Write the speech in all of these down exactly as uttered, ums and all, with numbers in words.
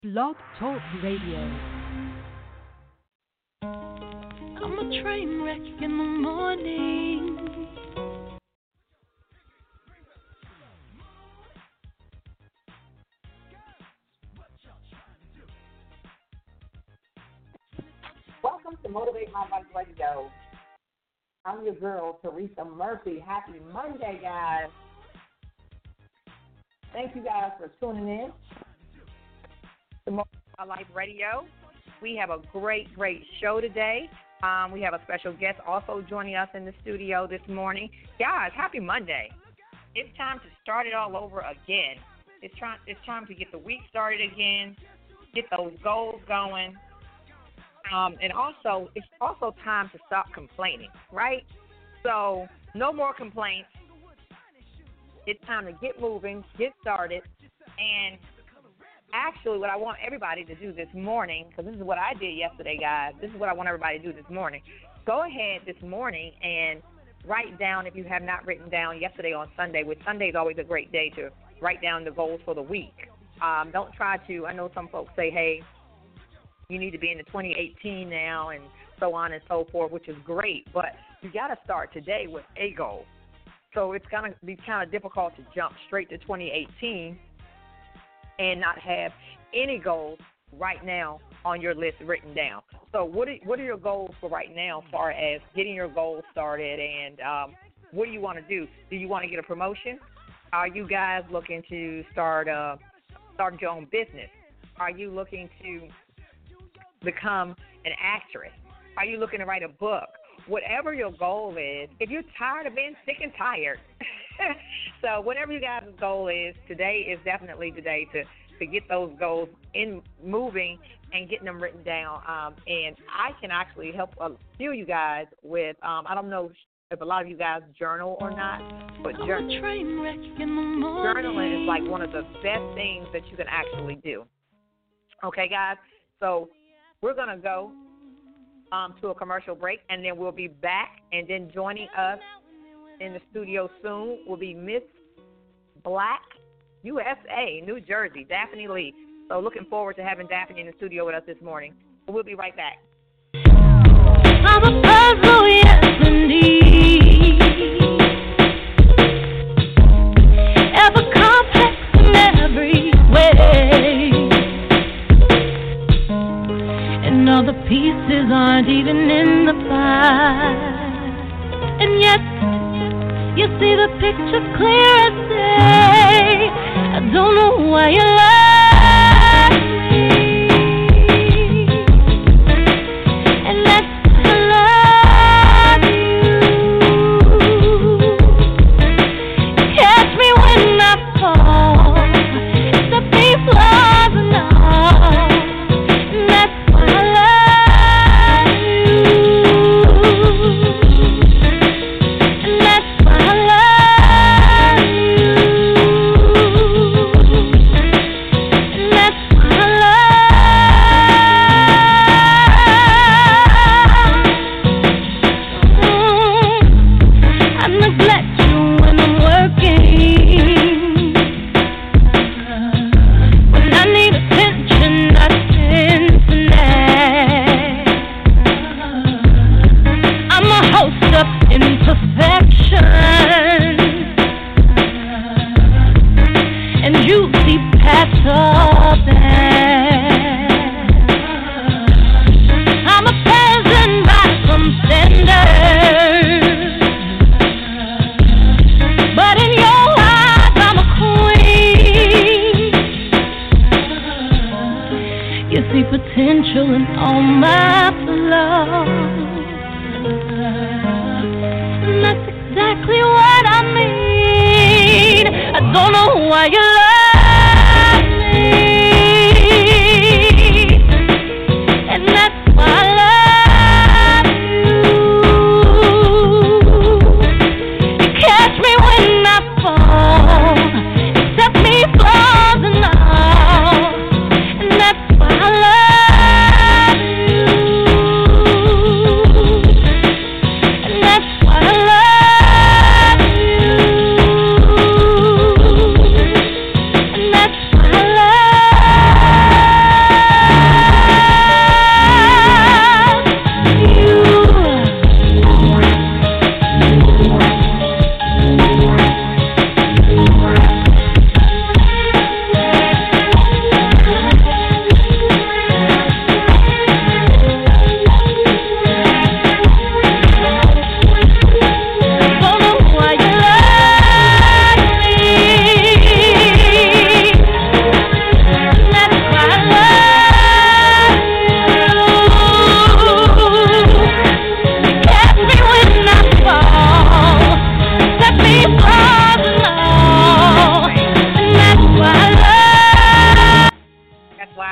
Blog Talk Radio. I'm a train wreck in the morning. Welcome to Motivate My Life Radio. I'm your girl, Teresa Murphy. Happy Monday, guys. Thank you guys for tuning in to Motivate My Life Radio. We have a great, great show today. Um, we have a special guest also joining us in the studio this morning. Guys, happy Monday. It's time to start it all over again. It's, try- it's time to get the week started again, get those goals going. Um, and also, it's also time to stop complaining, right? So, no more complaints. It's time to get moving, get started. And actually, what I want everybody to do this morning, because this is what I did yesterday, guys. This is what I want everybody to do this morning. Go ahead this morning and write down, if you have not written down yesterday on Sunday, which Sunday is always a great day to write down the goals for the week. Um, don't try to, I know some folks say, hey, you need to be in the twenty eighteen now and so on and so forth, which is great. But you got to start today with a goal. So it's going to be kind of difficult to jump straight to twenty eighteen and not have any goals right now on your list written down. So what are, what are your goals for right now as far as getting your goals started, and um, what do you want to do? Do you want to get a promotion? Are you guys looking to start uh, start your own business? Are you looking to become an actress? Are you looking to write a book? Whatever your goal is, if you're tired of being sick and tired, so whatever you guys' goal is, today is definitely the day to, to get those goals in moving and getting them written down. Um, and I can actually help a few of you guys with, um, I don't know if a lot of you guys journal or not, but jour- journaling is like one of the best things that you can actually do. Okay, guys? So we're going to go um, to a commercial break, and then we'll be back. And then joining us in the studio soon will be Miss Black, U S A, New Jersey, Daphne Lee. So looking forward to having Daphne in the studio with us this morning. We'll be right back. I'm a puzzle, yes, indeed. Ever complex in every way. And all the pieces aren't even in the pie. And yet, you see the picture clear as day. I don't know why you love me. And that's why I love you. Catch me when I fall. The beat flaws and all. And that's why I love you. And that's why I love you. And that's why I love you. I neglect you when I'm working. When I need attention, I tend to nag. I'm a host of imperfection, and you see past all that. I'm a peasant by some standards, but in your eyes I'm a queen. You see potential in all my flaws, and that's exactly what I mean. I don't know why you love me, and that's why I love you. You catch me when I fall, accept me flaws and all, and that's why I love you. And that's why I love you.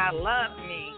I love me.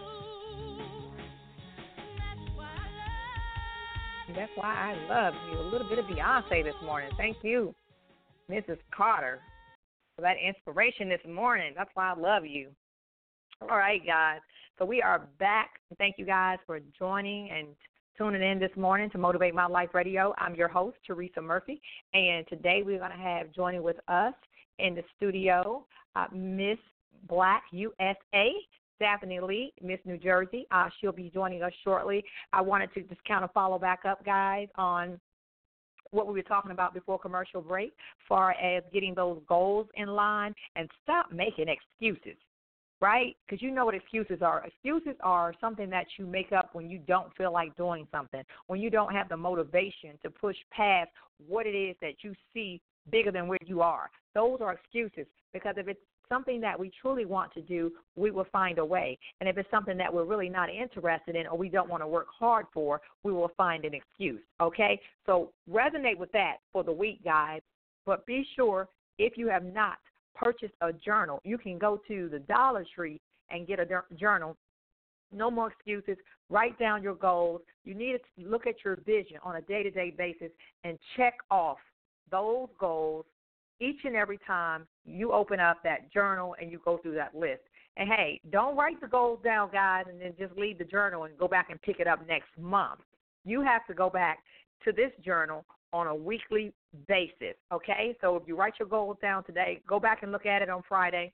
That's why I love you. A little bit of Beyonce this morning. Thank you, Missus Carter, for that inspiration this morning. That's why I love you. All right, guys. So we are back. Thank you guys for joining and tuning in this morning to Motivate My Life Radio. I'm your host, Teresa Murphy, and today we're going to have joining with us in the studio, uh, Miss Black U S A, Daphne Lee, Miss New Jersey. Uh, she'll be joining us shortly. I wanted to just kind of follow back up, guys, on what we were talking about before commercial break, as far as getting those goals in line and stop making excuses. Right? Because you know what excuses are. Excuses are something that you make up when you don't feel like doing something, when you don't have the motivation to push past what it is that you see bigger than where you are. Those are excuses, because if it's something that we truly want to do, we will find a way. And if it's something that we're really not interested in or we don't want to work hard for, we will find an excuse, okay? So resonate with that for the week, guys. But be sure, if you have not purchase a journal, you can go to the Dollar Tree and get a journal. No more excuses. Write down your goals. You need to look at your vision on a day-to-day basis and check off those goals each and every time you open up that journal and you go through that list. And, hey, don't write the goals down, guys, and then just leave the journal and go back and pick it up next month. You have to go back to this journal on a weekly basis, okay? So if you write your goals down today, go back and look at it on Friday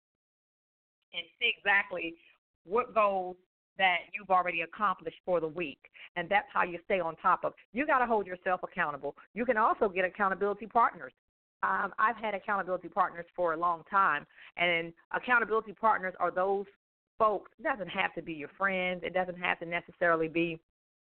and see exactly what goals that you've already accomplished for the week. And that's how you stay on top of. You got to hold yourself accountable. You can also get accountability partners. Um, I've had accountability partners for a long time, and accountability partners are those folks. It doesn't have to be your friends. It doesn't have to necessarily be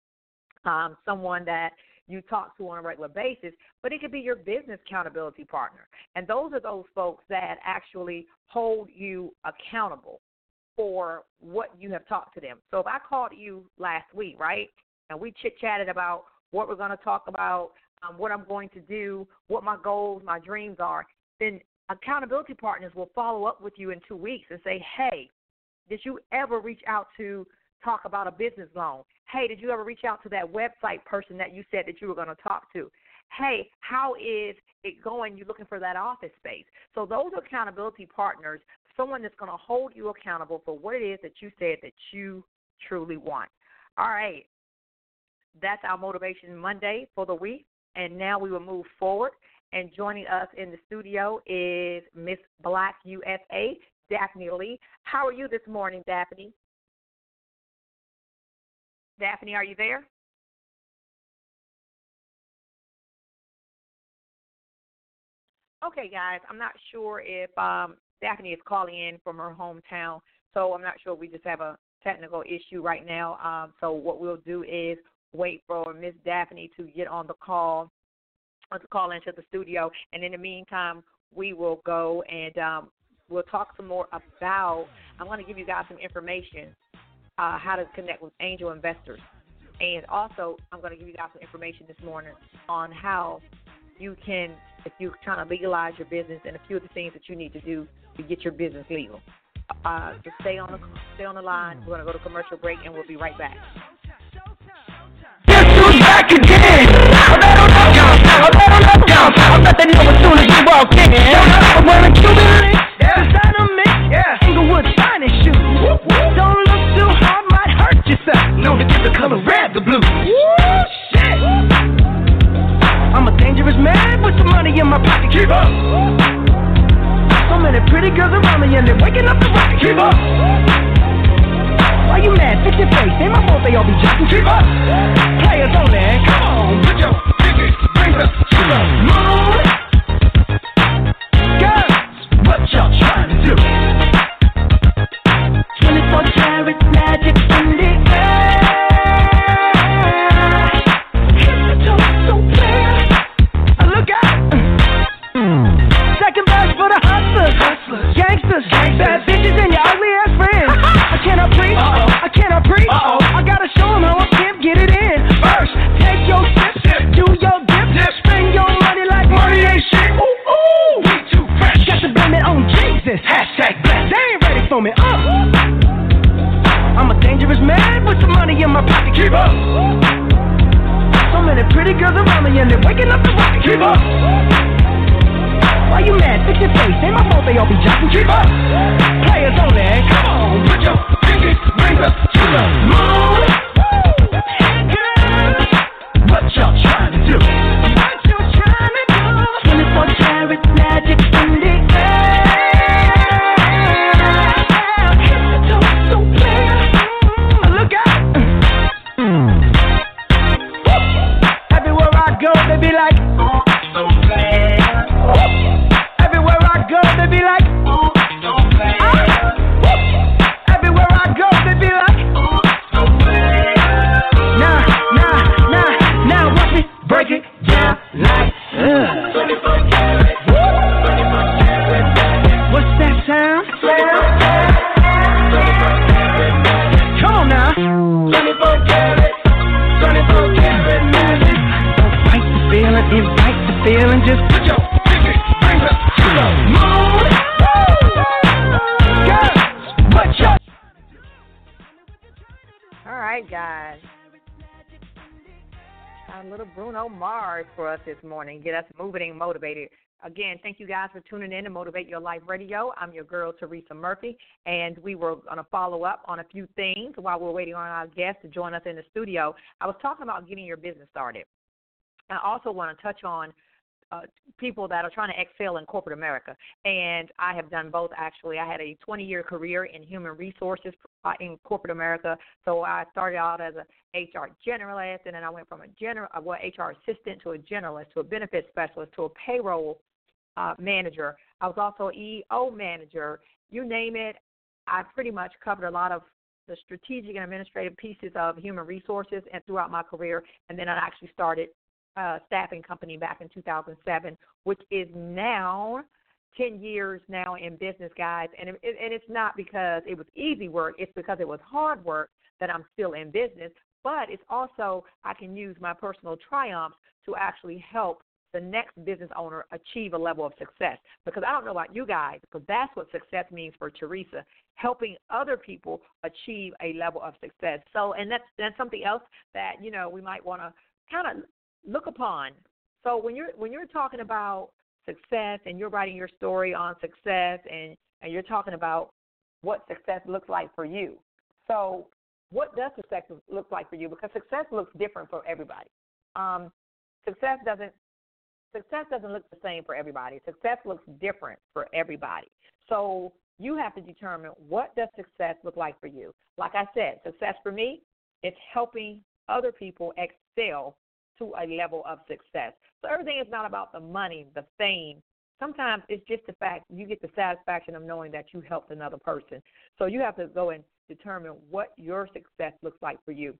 um, someone that you talk to on a regular basis, but it could be your business accountability partner. And those are those folks that actually hold you accountable for what you have talked to them. So if I called you last week, right, and we chit-chatted about what we're going to talk about, um, what I'm going to do, what my goals, my dreams are, then accountability partners will follow up with you in two weeks and say, hey, did you ever reach out to talk about a business loan? Hey, did you ever reach out to that website person that you said that you were going to talk to? Hey, how is it going? You're looking for that office space. So those are accountability partners, someone that's going to hold you accountable for what it is that you said that you truly want. All right. That's our Motivation Monday for the week. And now we will move forward. And joining us in the studio is Miss Black U S A, Daphne Lee. How are you this morning, Daphne? Daphne, are you there? Okay, guys, I'm not sure if um, Daphne is calling in from her hometown, so I'm not sure. We just have a technical issue right now. Um, so what we'll do is wait for Miss Daphne to get on the call, or to call into the studio, and in the meantime, we will go and um, we'll talk some more about, I'm going to give you guys some information, uh, how to connect with angel investors. And also, I'm going to give you guys some information this morning on how you can, if you're trying to legalize your business, and a few of the things that you need to do to get your business legal. Uh, just stay on the stay on the line. We're going to go to commercial break, and we'll be right back. Guess who's back again? I bet on that downtown, I bet on that downtown. I bet they know as soon as you walk in. I'm wearing Cuban links, designer mix, yeah. Inglewood's finest shoes. Don't look too hard, might hurt yourself. Know to get the color red, the blue. Woo, shit. I'm a dangerous man with some money in my pocket. Keep up. So many pretty girls around me and they're waking up the rocket. Keep up. Why you mad? Fix your face. Ain't my fault they all be jocking. Keep up. Players only. Come on, put your pinky rings up to the moon. Girls, what y'all trying to do? twenty-four karat magic in the air. Hit the toe so clear. Look out. Second best for the hustlers, hustlers, gangsters, gangsters, bad bitches and your ugly ass friends. I cannot preach, Uh-oh. I cannot preach. Uh-oh. I gotta show them how I can get it in. First, take your sip, sip. Do your dip, dip. Spend your money like money ain't shit. Ooh, ooh, we too fresh. Got to blame it on Jesus. Hashtag blessed. They ain't ready for me. Uh. in my pocket, keep up. So many pretty girls around me and they're waking up the rocket, keep up. Why you mad? Fix your face. Ain't my fault they all be jocking, keep up. Players only, come on, put your pinky rings up to the moon. Girls, what y'all trying to do? What you trying to do? twenty-four karat magic in the air. So clear. Look out. Everywhere I go, they be like, oh, so bad. Everywhere I go, they be like, oh, so bad. Everywhere I go, they be like, oh, so bad. Nah, nah, nah, now watch me break it down like, uh. twenty-four karat, twenty-four karat. What's that sound? Come on now. twenty-four karat, twenty-four karat magic. Don't fight the feeling, invite the feeling, just put your pinky rings up to the moon. Girls, what y'all? All right, guys. Got a little Bruno Mars for us this morning. Get us moving and motivated. Again, thank you guys for tuning in to Motivate Your Life Radio. I'm your girl, Teresa Murphy, and we were going to follow up on a few things while we're waiting on our guest to join us in the studio. I was talking about getting your business started. I also want to touch on uh, people that are trying to excel in corporate America, and I have done both, actually. I had a twenty-year career in human resources uh, in corporate America, so I started out as a H R generalist, and then I went from a general, uh, well, H R assistant to a generalist to a benefits specialist to a payroll uh, manager. I was also an E O manager. You name it, I pretty much covered a lot of the strategic and administrative pieces of human resources and throughout my career, and then I actually started a staffing company back in two thousand seven, which is now ten years now in business, guys, and, it, and it's not because it was easy work. It's because it was hard work that I'm still in business, but it's also I can use my personal triumphs to actually help the next business owner achieve a level of success. Because I don't know about you guys, because that's what success means for Teresa, helping other people achieve a level of success. So, and that's, that's something else that, you know, we might want to kind of look upon. So when you're when you're talking about success and you're writing your story on success and, and you're talking about what success looks like for you. So what does success look like for you? Because success looks different for everybody. Um, success doesn't success doesn't look the same for everybody. Success looks different for everybody. So you have to determine what does success look like for you. Like I said, success for me, it's helping other people excel to a level of success. So everything is not about the money, the fame. Sometimes it's just the fact you get the satisfaction of knowing that you helped another person. So you have to go and determine what your success looks like for you.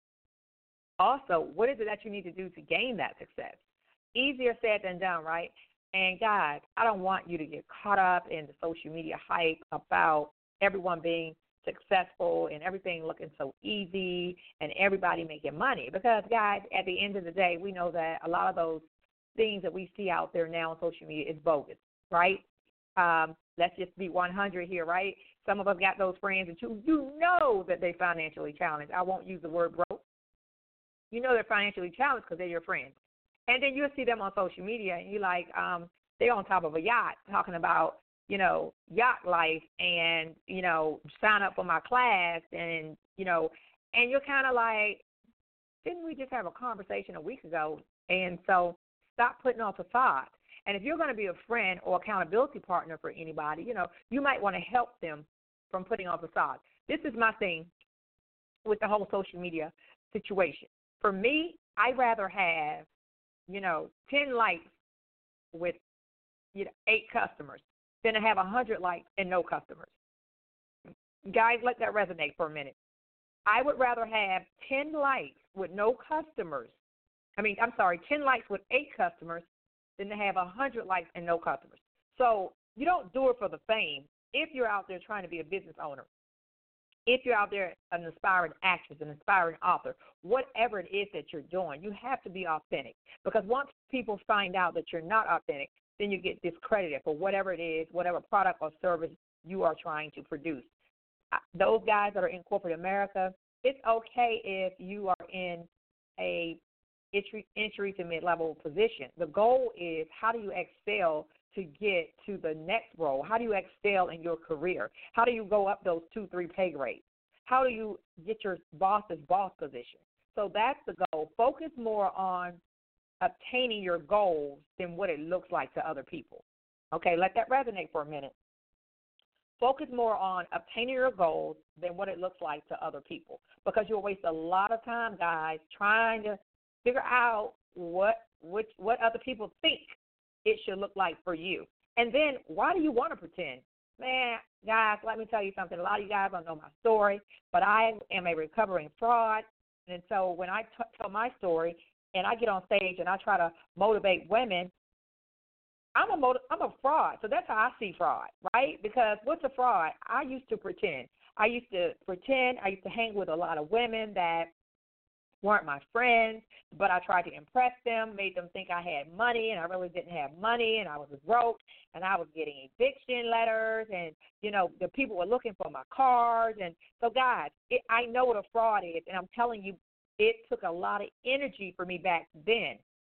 Also, what is it that you need to do to gain that success? Easier said than done, right? And guys, I don't want you to get caught up in the social media hype about everyone being successful and everything looking so easy and everybody making money. Because, guys, at the end of the day, we know that a lot of those things that we see out there now on social media is bogus, right? Um, let's just be one hundred here, right? Some of us got those friends that you, you know that they're financially challenged. I won't use the word broke. You know they're financially challenged because they're your friends. And then you'll see them on social media and you're like, um, they're on top of a yacht talking about, you know, yacht life and, you know, sign up for my class and, you know, and you're kind of like, didn't we just have a conversation a week ago? And so stop putting on facades. And if you're going to be a friend or accountability partner for anybody, you know, you might want to help them from putting on facades. This is my thing with the whole social media situation. For me, I'd rather have, you know, ten likes with, you know, eight customers than to have one hundred likes and no customers. Guys, let that resonate for a minute. I would rather have ten likes with no customers. I mean, I'm sorry, ten likes with eight customers than to have one hundred likes and no customers. So you don't do it for the fame if you're out there trying to be a business owner. If you're out there an aspiring actress, an aspiring author, whatever it is that you're doing, you have to be authentic. Because once people find out that you're not authentic, then you get discredited for whatever it is, whatever product or service you are trying to produce. Those guys that are in corporate America, it's okay if you are in a entry, entry to mid-level position. The goal is how do you excel to get to the next role? How do you excel in your career? How do you go up those two, three pay grades? How do you get your boss's boss position? So that's the goal. Focus more on obtaining your goals than what it looks like to other people. Okay, let that resonate for a minute. Focus more on obtaining your goals than what it looks like to other people, because you'll waste a lot of time, guys, trying to figure out what which, what other people think it should look like for you. And then why do you want to pretend? Man, guys, let me tell you something. A lot of you guys don't know my story, but I am a recovering fraud. And so when I t- tell my story and I get on stage and I try to motivate women, I'm a motiv- I'm a fraud. So that's how I see fraud, right? Because what's a fraud? I used to pretend. I used to pretend. I used to hang with a lot of women that weren't my friends, but I tried to impress them, made them think I had money, and I really didn't have money, and I was broke, and I was getting eviction letters, and, you know, the people were looking for my cars. And so, guys, it, I know what a fraud is, and I'm telling you, it took a lot of energy for me back then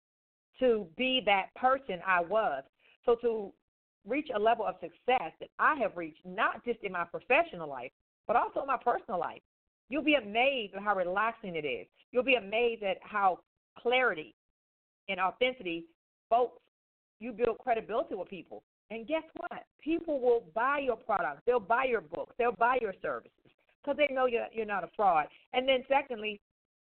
to be that person I was. So to reach a level of success that I have reached, not just in my professional life, but also in my personal life, you'll be amazed at how relaxing it is. You'll be amazed at how clarity and authenticity, folks, you build credibility with people. And guess what? People will buy your products. They'll buy your books. They'll buy your services because they know you're, you're not a fraud. And then secondly,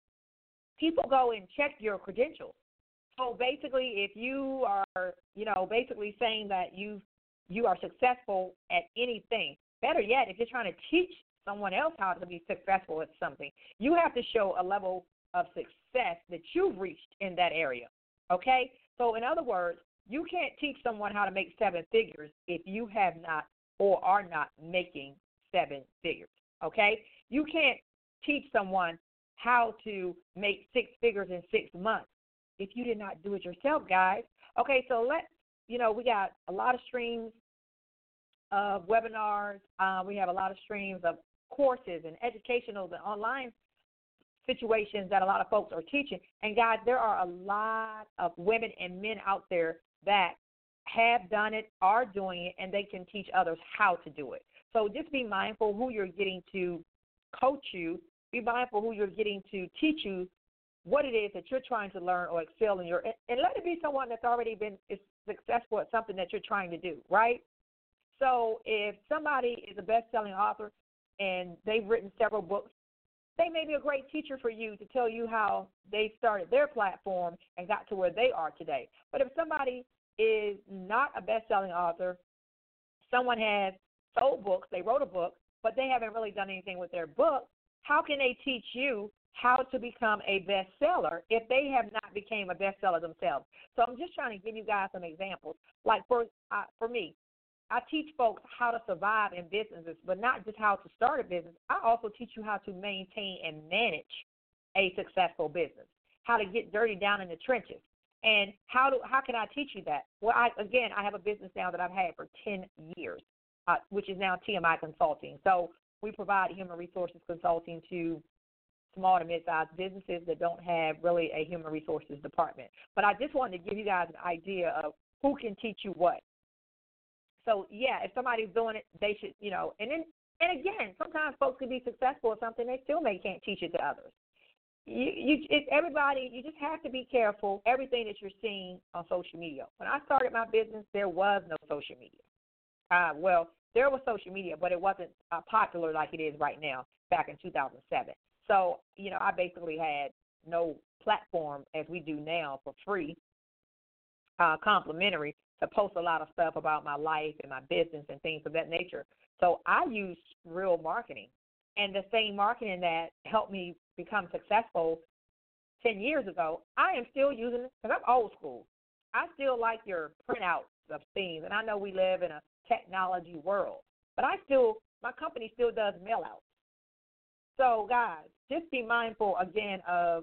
people go and check your credentials. So basically, if you are, you know, basically saying that you you are successful at anything, better yet, if you're trying to teach someone else how to be successful at something, you have to show a level of success that you've reached in that area, okay? So in other words, you can't teach someone how to make seven figures if you have not or are not making seven figures, okay? You can't teach someone how to make six figures in six months if you did not do it yourself, guys. Okay, so let's, you know, we got a lot of streams of webinars. Uh, we have a lot of streams of courses and educational and online situations that a lot of folks are teaching. And, guys, there are a lot of women and men out there that have done it, are doing it, and they can teach others how to do it. So just be mindful who you're getting to coach you. Be mindful who you're getting to teach you what it is that you're trying to learn or excel in your, and let it be someone that's already been is successful at something that you're trying to do, right? So if somebody is a best-selling author and they've written several books, they may be a great teacher for you to tell you how they started their platform and got to where they are today. But if somebody is not a best-selling author, someone has sold books, they wrote a book, but they haven't really done anything with their book, how can they teach you how to become a bestseller if they have not become a bestseller themselves? So I'm just trying to give you guys some examples. Like for uh, for me, I teach folks how to survive in businesses, but not just how to start a business. I also teach you how to maintain and manage a successful business, how to get dirty down in the trenches. And how do how can I teach you that? Well, I, again, I have a business now that I've had for ten years, uh, which is now T M I Consulting. So we provide human resources consulting to small to mid-sized businesses that don't have really a human resources department. But I just wanted to give you guys an idea of who can teach you what. So, yeah, if somebody's doing it, they should, you know, and then, and again, sometimes folks can be successful at something, they still may can't teach it to others. You, you, it's everybody, you just have to be careful, everything that you're seeing on social media. When I started my business, there was no social media. Uh, well, there was social media, but it wasn't uh, popular like it is right now back in two thousand seven. So, you know, I basically had no platform as we do now for free, uh, complimentary, to post a lot of stuff about my life and my business and things of that nature. So I used real marketing, and the same marketing that helped me become successful ten years ago, I am still using it because I'm old school. I still like your printouts of things, and I know we live in a technology world, but I still, my company still does mail outs. So, guys, just be mindful, again, of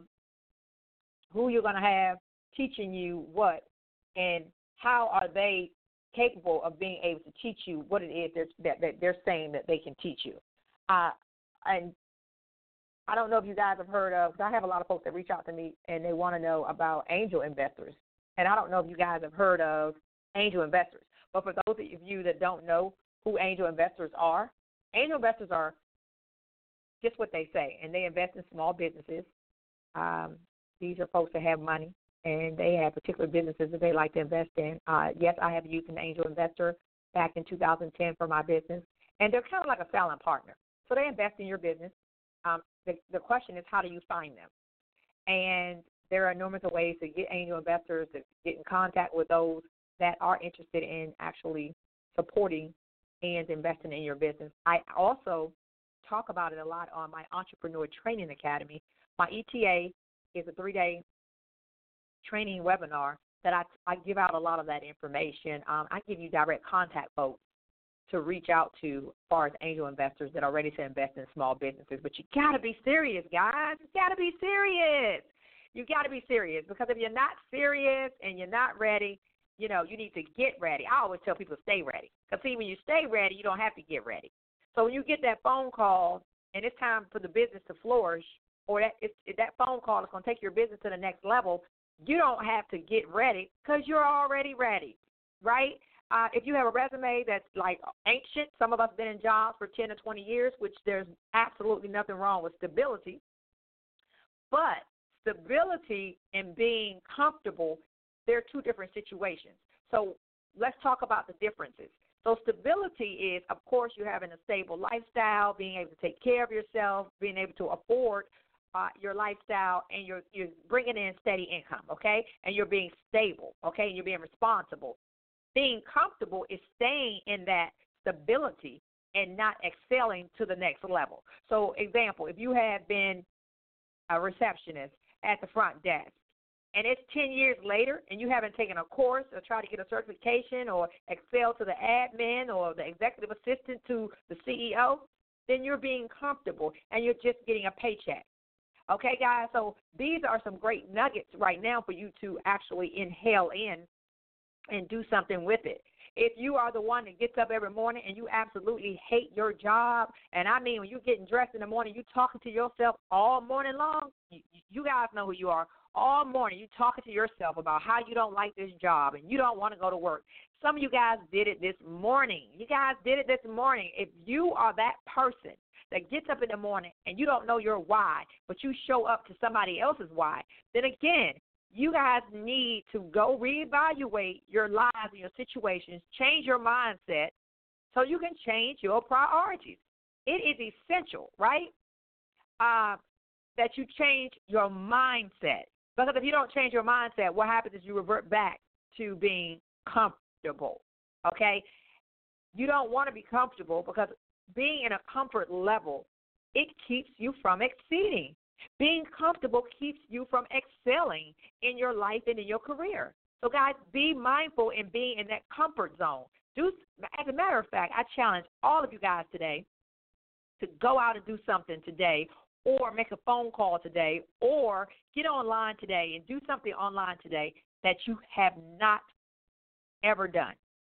who you're going to have teaching you what, and how are they capable of being able to teach you what it is that, that they're saying that they can teach you. Uh, and I don't know if you guys have heard of, because I have a lot of folks that reach out to me and they want to know about angel investors. And I don't know if you guys have heard of angel investors. But for those of you that don't know who angel investors are, angel investors are just what they say, and they invest in small businesses. Um, these are folks that have money, and they have particular businesses that they like to invest in. Uh, yes, I have used an angel investor back in two thousand ten for my business, and they're kind of like a silent partner. So they invest in your business. Um, the, the question is, how do you find them? And there are numerous ways to get angel investors, to get in contact with those that are interested in actually supporting and investing in your business. I also talk about it a lot on my Entrepreneur Training Academy. My E T A is a three-day training webinar that I, I give out a lot of that information. Um, I give you direct contact folks to reach out to as far as angel investors that are ready to invest in small businesses. But you got to be serious, guys. You got to be serious. You got to be serious, because if you're not serious and you're not ready, you know, you need to get ready. I always tell people to stay ready, because, see, when you stay ready, you don't have to get ready. So when you get that phone call and it's time for the business to flourish, or that it's, that phone call is going to take your business to the next level, you don't have to get ready, because you're already ready, right? Uh, if you have a resume that's like ancient, some of us have been in jobs for ten or twenty years, which there's absolutely nothing wrong with stability. But stability and being comfortable, they're two different situations. So let's talk about the differences. So stability is, of course, you having a stable lifestyle, being able to take care of yourself, being able to afford uh, your lifestyle, and you're, you're bringing in steady income, okay? And you're being stable, okay? And you're being responsible. Being comfortable is staying in that stability and not excelling to the next level. So, example, if you have been a receptionist at the front desk, and it's ten years later and you haven't taken a course or tried to get a certification or excel to the admin or the executive assistant to the C E O, then you're being comfortable and you're just getting a paycheck. Okay, guys? So these are some great nuggets right now for you to actually inhale in and do something with it. If you are the one that gets up every morning and you absolutely hate your job, and I mean when you're getting dressed in the morning, you're talking to yourself all morning long, you, you guys know who you are. All morning you're talking to yourself about how you don't like this job and you don't want to go to work. Some of you guys did it this morning. You guys did it this morning. If you are that person that gets up in the morning and you don't know your why, but you show up to somebody else's why, then again, you guys need to go reevaluate your lives and your situations, change your mindset so you can change your priorities. It is essential, right, uh, that you change your mindset. Because if you don't change your mindset, what happens is you revert back to being comfortable, okay? You don't want to be comfortable, because being in a comfort level, it keeps you from exceeding. Being comfortable keeps you from excelling in your life and in your career. So, guys, be mindful in being in that comfort zone. Do, as a matter of fact, I challenge all of you guys today to go out and do something today, or make a phone call today, or get online today and do something online today that you have not ever done.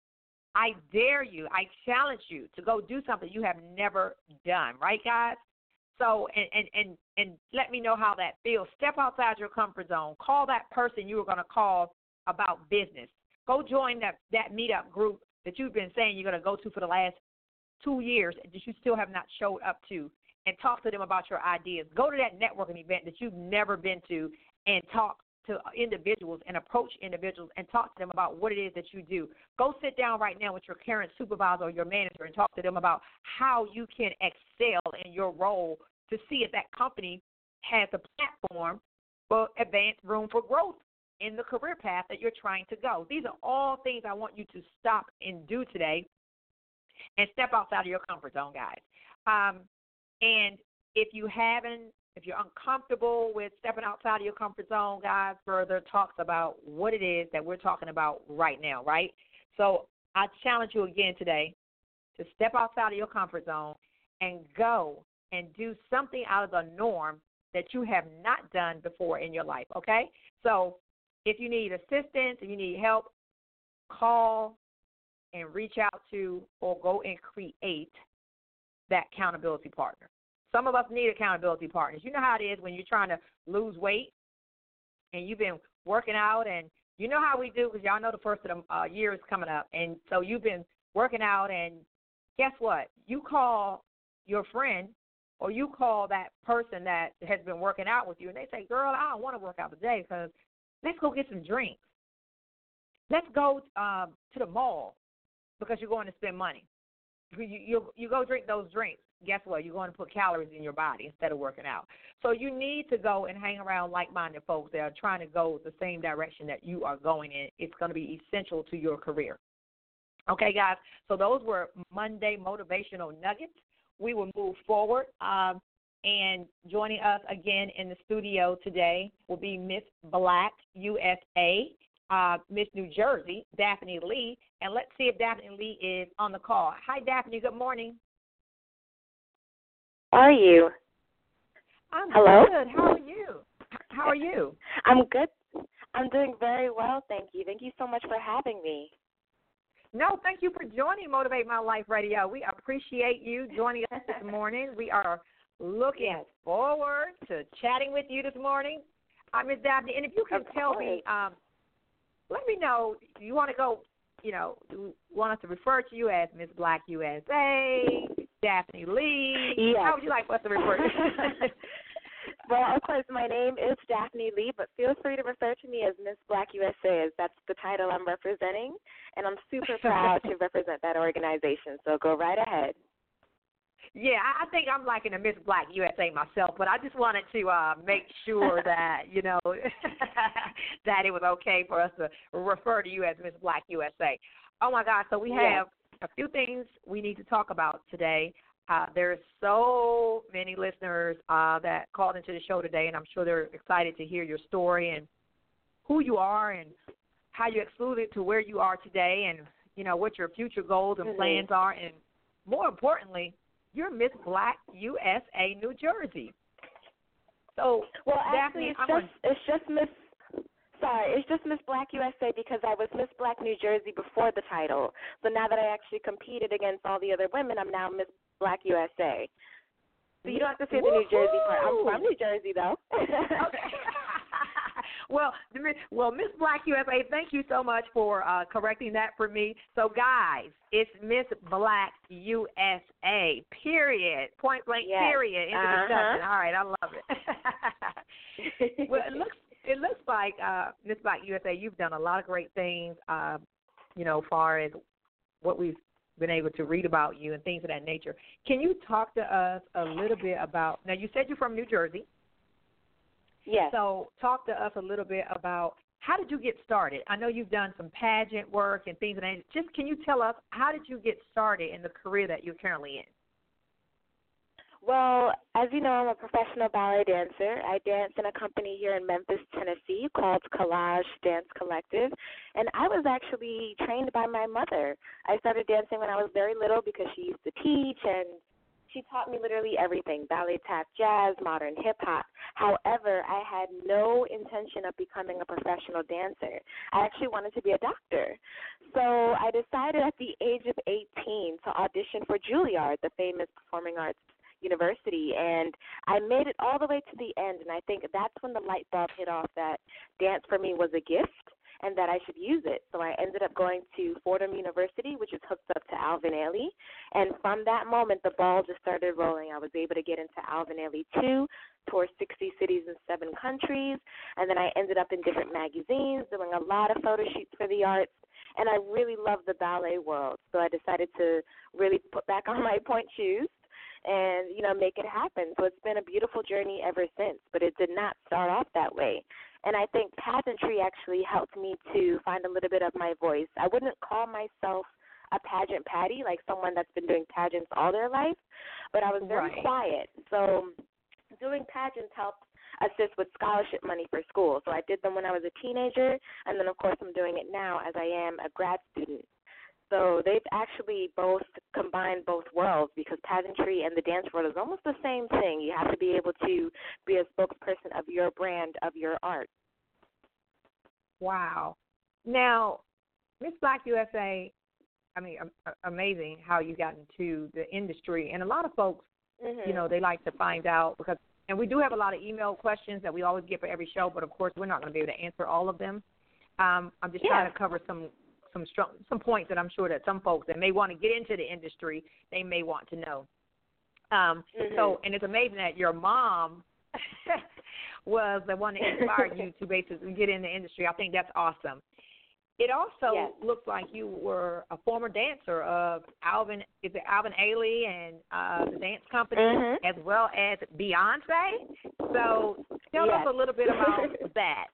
I dare you, I challenge you to go do something you have never done, right, guys? So, and, and, and, and let me know how that feels. Step outside your comfort zone. Call that person you were going to call about business. Go join that, that meetup group that you've been saying you're going to go to for the last two years that you still have not showed up to, and talk to them about your ideas. Go to that networking event that you've never been to and talk to individuals and approach individuals and talk to them about what it is that you do. Go sit down right now with your current supervisor or your manager and talk to them about how you can excel in your role to see if that company has a platform for advanced room for growth in the career path that you're trying to go. These are all things I want you to stop and do today and step outside of your comfort zone, guys. Um, and if you haven't, if you're uncomfortable with stepping outside of your comfort zone, guys, further talks about what it is that we're talking about right now, right? So I challenge you again today to step outside of your comfort zone and go and do something out of the norm that you have not done before in your life, okay? So if you need assistance, if you need help, call and reach out to or go and create that accountability partner. some of us need accountability partners. You know how it is when you're trying to lose weight and you've been working out, and you know how we do because y'all know the first of the uh, year is coming up. And so you've been working out, and guess what? You call your friend or you call that person that has been working out with you, and they say, girl, I don't want to work out today because let's go get some drinks. Let's go um, to the mall because you're going to spend money. You, you, you go drink those drinks. Guess what? You're going to put calories in your body instead of working out. So you need to go and hang around like-minded folks that are trying to go the same direction that you are going in. It's going to be essential to your career. Okay, guys, so those were Monday motivational nuggets. We will move forward. Um, and joining us again in the studio today will be Miss Black U S A, uh, Miss New Jersey, Daphne Lee. And let's see if Daphne Lee is on the call. Hi, Daphne. Good morning. How are you? I'm Hello? good. How are you? How are you? I'm good. I'm doing very well, thank you. Thank you so much for having me. No, thank you for joining Motivate My Life Radio. We appreciate you joining us this morning. We are looking forward to chatting with you this morning. Uh, Miz Daphne, and if you can Of tell course. me, um, let me know, you want to go, you know, you want us to refer to you as Miss Black U S A, Daphne Lee. Yes. How would you like us to refer to you? Well, of course, my name is Daphne Lee, but feel free to refer to me as Miss Black U S A, as that's the title I'm representing, and I'm super proud to represent that organization, so go right ahead. Yeah, I think I'm liking a Miss Black U S A myself, but I just wanted to uh, make sure that, you know, that it was okay for us to refer to you as Miss Black U S A. Oh, my God, so we have a few things we need to talk about today. Uh, there's so many listeners uh, that called into the show today, and I'm sure they're excited to hear your story and who you are and how you excluded to where you are today and, you know, what your future goals and Mm-hmm. plans are. And more importantly, you're Miss Black U S A, New Jersey. So, Well, Daphne, actually, it's I'm just, gonna, it's just Miss... Sorry, it's just Miss Black U S A because I was Miss Black New Jersey before the title. So now that I actually competed against all the other women, I'm now Miss Black U S A. So you don't have to say the New Jersey part. I'm from New Jersey, though. Okay. well, well, Miss Black U S A, thank you so much for uh, correcting that for me. So, guys, it's Miss Black U S A, period, point blank, Yes. period, in the Uh-huh. discussion. All right, I love it. Well, it looks it looks like uh, Miss Black U S A, you've done a lot of great things, uh, you know, as far as what we've been able to read about you and things of that nature. Can you talk to us a little bit about, now you said you're from New Jersey. Yes. So talk to us a little bit about how did you get started? I know you've done some pageant work and things of that nature. Just can you tell us, how did you get started in the career that you're currently in? Well, as you know, I'm a professional ballet dancer. I dance in a company here in Memphis, Tennessee called Collage Dance Collective, and I was actually trained by my mother. I started dancing when I was very little because she used to teach, and she taught me literally everything, ballet, tap, jazz, modern hip-hop. However, I had no intention of becoming a professional dancer. I actually wanted to be a doctor. So I decided at the age of eighteen to audition for Juilliard, the famous performing arts university, and I made it all the way to the end, and I think that's when the light bulb hit off that dance for me was a gift and that I should use it. So I ended up going to Fordham University, which is hooked up to Alvin Ailey, and from that moment, the ball just started rolling. I was able to get into Alvin Ailey two, tour sixty cities in seven countries, and then I ended up in different magazines doing a lot of photo shoots for the arts, and I really love the ballet world, so I decided to really put back on my pointe shoes and, you know, make it happen. So it's been a beautiful journey ever since, but it did not start off that way. And I think pageantry actually helped me to find a little bit of my voice. I wouldn't call myself a pageant patty, like someone that's been doing pageants all their life, but I was very Right. quiet. So doing pageants helped assist with scholarship money for school. So I did them when I was a teenager, and then, of course, I'm doing it now as I am a grad student. So they've actually both combined both worlds because pageantry and the dance world is almost the same thing. You have to be able to be a spokesperson of your brand, of your art. Wow. Now, Miss Black U S A, I mean, amazing how you got into the industry. And a lot of folks you know, they like to find out because, and we do have a lot of email questions that we always get for every show, but of course we're not going to be able to answer all of them. Um, I'm just yeah. trying to cover some some strong, some points that I'm sure that some folks that may want to get into the industry, they may want to know. Um, mm-hmm. So, and it's amazing that your mom was the one that inspired you to basically get in the industry. I think that's awesome. It also yes. looks like you were a former dancer of Alvin, is it Alvin Ailey and uh, the dance company, mm-hmm. as well as Beyonce. So tell yes. us a little bit about that.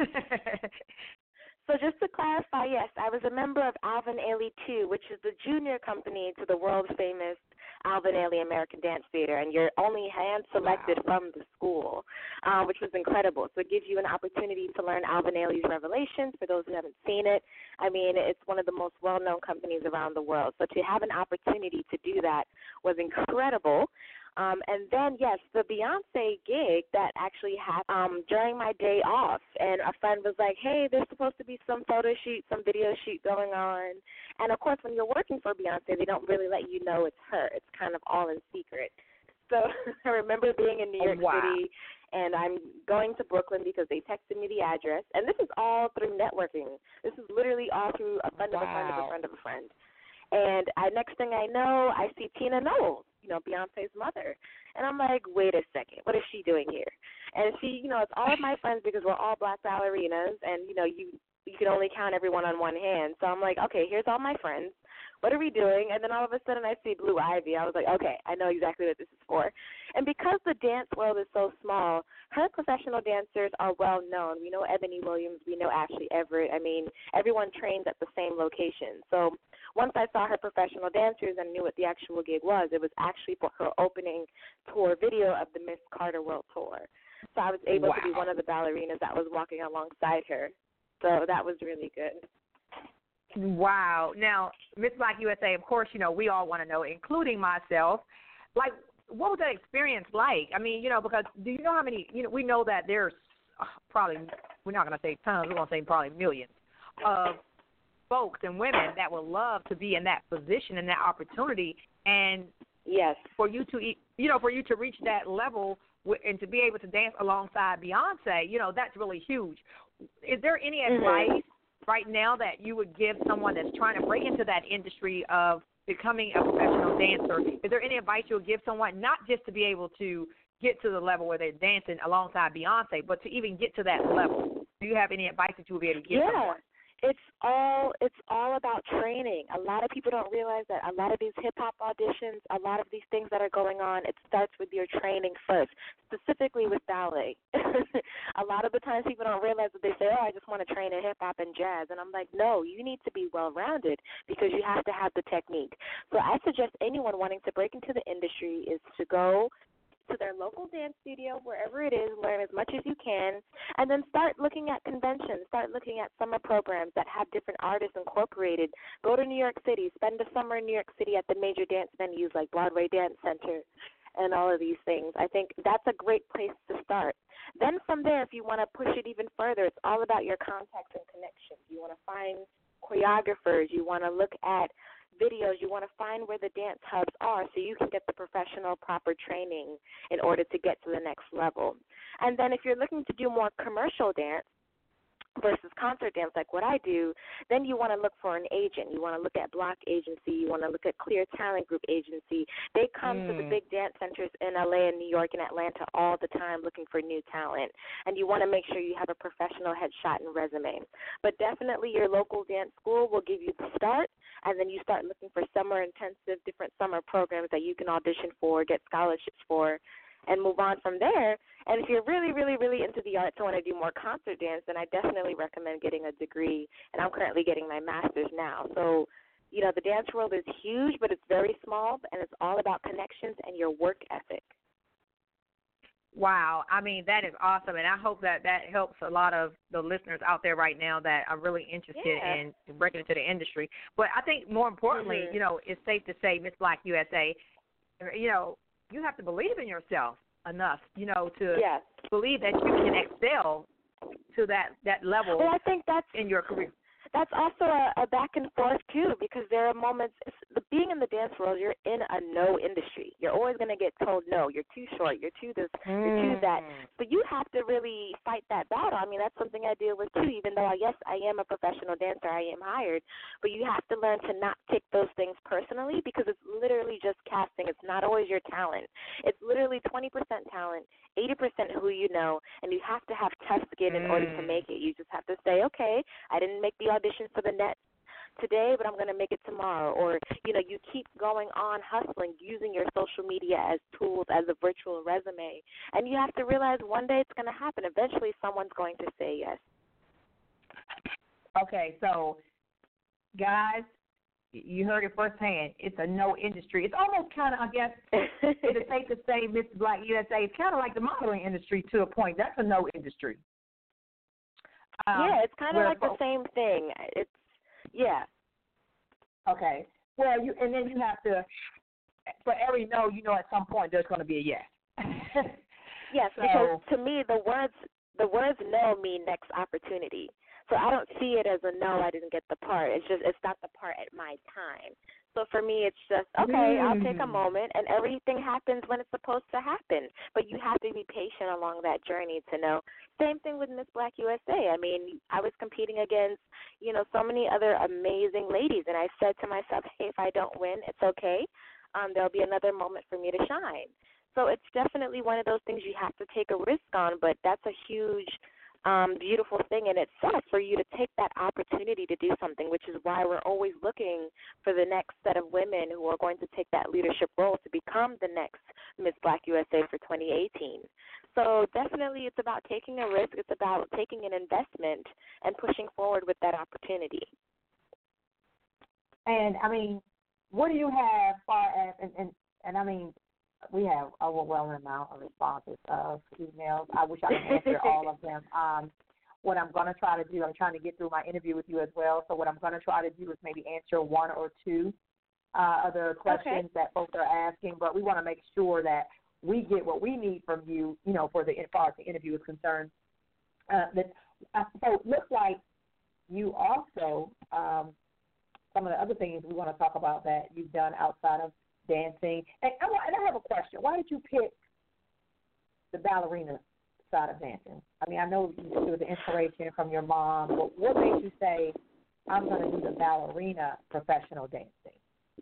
So just to clarify, yes, I was a member of Alvin Ailey two, which is the junior company to the world-famous Alvin Ailey American Dance Theater, and you're only hand-selected wow. from the school, uh, which was incredible. So it gives you an opportunity to learn Alvin Ailey's Revelations. For those who haven't seen it, I mean, it's one of the most well-known companies around the world. So to have an opportunity to do that was incredible. Um, and then, yes, the Beyonce gig that actually happened um, during my day off, and a friend was like, hey, there's supposed to be some photo shoot, some video shoot going on. And, of course, when you're working for Beyonce, they don't really let you know it's her. It's kind of all in secret. So I remember being in New York oh, wow. City, and I'm going to Brooklyn because they texted me the address. And this is all through networking. This is literally all through a friend of wow. a friend of a friend of a friend. And I, next thing I know, I see Tina Knowles, you know, Beyonce's mother. And I'm like, wait a second, what is she doing here? And she, you know, it's all of my friends because we're all black ballerinas, and, you know, you you can only count everyone on one hand. So I'm like, okay, here's all my friends. What are we doing? And then all of a sudden I see Blue Ivy. I was like, okay, I know exactly what this is for. And because the dance world is so small, her professional dancers are well known. We know Ebony Williams. We know Ashley Everett. I mean, everyone trains at the same location. So once I saw her professional dancers and knew what the actual gig was, it was actually for her opening tour video of the Miss Carter World Tour. So I was able wow. to be one of the ballerinas that was walking alongside her. So that was really good. Wow. Now, Miss Black U S A, of course, you know, we all want to know, including myself, like, what was that experience like? I mean, you know, because do you know how many, you know, we know that there's uh, probably, we're not going to say tons, we're going to say probably millions of folks and women that would love to be in that position and that opportunity. And yes, for you to, you know, for you to reach that level and to be able to dance alongside Beyonce, you know, that's really huge. Is there any mm-hmm. advice right now that you would give someone that's trying to break into that industry of becoming a professional dancer? Is there any advice you would give someone, not just to be able to get to the level where they're dancing alongside Beyonce, but to even get to that level? Do you have any advice that you would be able to give yeah. someone? It's all it's all about training. A lot of people don't realize that a lot of these hip-hop auditions, a lot of these things that are going on, it starts with your training first, specifically with ballet. A lot of the times people don't realize that they say, oh, I just want to train in hip-hop and jazz. And I'm like, no, you need to be well-rounded because you have to have the technique. So I suggest anyone wanting to break into the industry is to go to their local dance studio, wherever it is, learn as much as you can, and then start looking at conventions, start looking at summer programs that have different artists incorporated. Go to New York City, spend a summer in New York City at the major dance venues like Broadway Dance Center and all of these things. I think that's a great place to start. Then from there, if you want to push it even further, it's all about your contacts and connections. You want to find choreographers. You want to look at videos. You want to find where the dance hubs are so you can get the professional proper training in order to get to the next level. And then if you're looking to do more commercial dance versus concert dance like what I do, then you want to look for an agent. You want to look at Block Agency. You want to look at Clear Talent Group Agency. They come mm. to the big dance centers in L A and New York and Atlanta all the time looking for new talent. And you want to make sure you have a professional headshot and resume. But definitely your local dance school will give you the start, and then you start looking for summer intensive, different summer programs that you can audition for, get scholarships for, and move on from there. And if you're really, really, really into the arts and want to do more concert dance, then I definitely recommend getting a degree, and I'm currently getting my master's now. So, you know, the dance world is huge, but it's very small, and it's all about connections and your work ethic. Wow. I mean, that is awesome, and I hope that that helps a lot of the listeners out there right now that are really interested yeah. in breaking into the industry. But I think more importantly, mm-hmm. you know, it's safe to say, Miss Black U S A, you know, you have to believe in yourself enough, you know, to yes. believe that you can excel to that, that level well, I think that's, in your career. that's also a, a back and forth too, because there are moments. It's, the, being in the dance world, you're in a no industry. You're always going to get told no. You're too short. You're too this. Mm. You're too that. But you have to really fight that battle. I mean, that's something I deal with too. Even though yes, I am a professional dancer, I am hired. But you have to learn to not take those things personally, because it's literally just casting. It's not always your talent. It's literally twenty percent talent, eighty percent who you know, and you have to have tough skin in mm. order to make it. You just have to say, okay, I didn't make the audition for the net today, but I'm going to make it tomorrow. Or, you know, you keep going on hustling, using your social media as tools, as a virtual resume. And you have to realize one day it's going to happen. Eventually someone's going to say yes. Okay, so, guys, you heard it firsthand. It's a no industry. It's almost kind of, I guess, it's safe to say, Miss Black U S A, it's kind of like the modeling industry to a point. That's a no industry. Um, yeah, it's kind of like the same thing. It's, yeah. Okay. Well, you and then you have to, for every no, you know at some point there's going to be a yes. Yes, so, because to me the words the words no mean next opportunity. So I don't see it as a no, I didn't get the part. It's just, it's not the part at my time. So for me, it's just, okay, mm. I'll take a moment, and everything happens when it's supposed to happen. But you have to be patient along that journey to know. Same thing with Miss Black U S A. I mean, I was competing against, you know, so many other amazing ladies, and I said to myself, hey, if I don't win, it's okay. Um, there'll be another moment for me to shine. So it's definitely one of those things you have to take a risk on, but that's a huge Um, beautiful thing in itself for you to take that opportunity to do something, which is why we're always looking for the next set of women who are going to take that leadership role to become the next Miss Black U S A for twenty eighteen. So definitely it's about taking a risk. It's about taking an investment and pushing forward with that opportunity. And, I mean, what do you have far as, and, and, and I mean, we have an overwhelming amount of responses of emails. I wish I could answer all of them. Um, what I'm going to try to do, I'm trying to get through my interview with you as well. So what I'm going to try to do is maybe answer one or two uh, other questions okay. that folks are asking. But we want to make sure that we get what we need from you, you know, for the as far as the interview is concerned. Uh, that, uh, so it looks like you also, um, some of the other things we want to talk about that you've done outside of dancing. And I, and I have a question. Why did you pick the ballerina side of dancing? I mean, I know it was an inspiration from your mom, but what made you say, I'm going to do the ballerina professional dancing?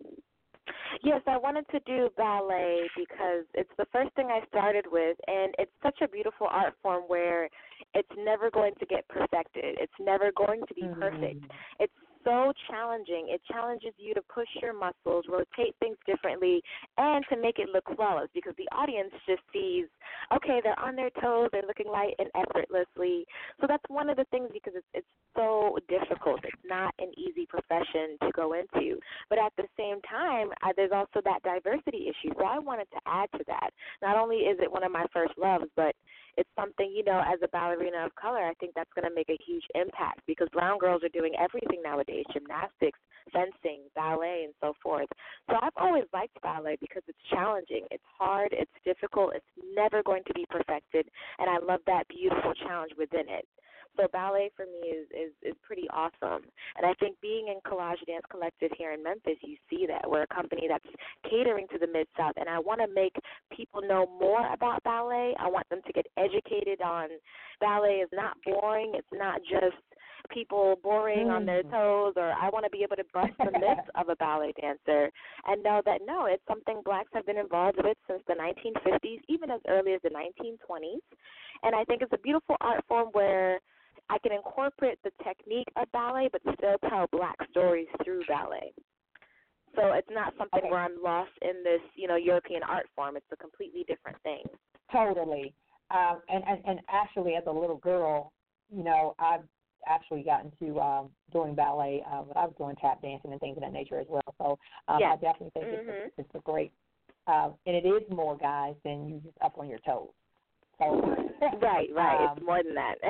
Yes, I wanted to do ballet because it's the first thing I started with, and it's such a beautiful art form where it's never going to get perfected. It's never going to be mm-hmm. perfect. It's so challenging. It challenges you to push your muscles, rotate things differently, and to make it look flawless because the audience just sees, okay, they're on their toes, they're looking light and effortlessly. So that's one of the things because it's, it's so difficult. It's not an easy profession to go into. But at the same time, I, there's also that diversity issue. So I wanted to add to that. Not only is it one of my first loves, but it's something, you know, as a ballerina of color, I think that's going to make a huge impact because brown girls are doing everything nowadays, gymnastics, fencing, ballet, and so forth. So I've always liked ballet because it's challenging. It's hard. It's difficult. It's never going to be perfected, and I love that beautiful challenge within it. So ballet for me is, is, is pretty awesome. And I think being in Collage Dance Collective here in Memphis, you see that. We're a company that's catering to the Mid-South, and I want to make people know more about ballet. I want them to get educated on ballet is not boring. It's not just people boring mm. on their toes, or I want to be able to bust the myths of a ballet dancer and know that, no, it's something blacks have been involved with since the nineteen fifties, even as early as the nineteen twenties. And I think it's a beautiful art form where I can incorporate the technique of ballet but still tell black stories through ballet. So it's not something okay. where I'm lost in this, you know, European art form. It's a completely different thing. Totally. Um, and, and, and actually, as a little girl, you know, I've actually gotten to um, doing ballet, uh, but I was doing tap dancing and things of that nature as well. So um, yeah. I definitely think mm-hmm. it's, a, it's a great, uh, and it is more, guys, than you just up on your toes. So, right, right. Um, it's more than that.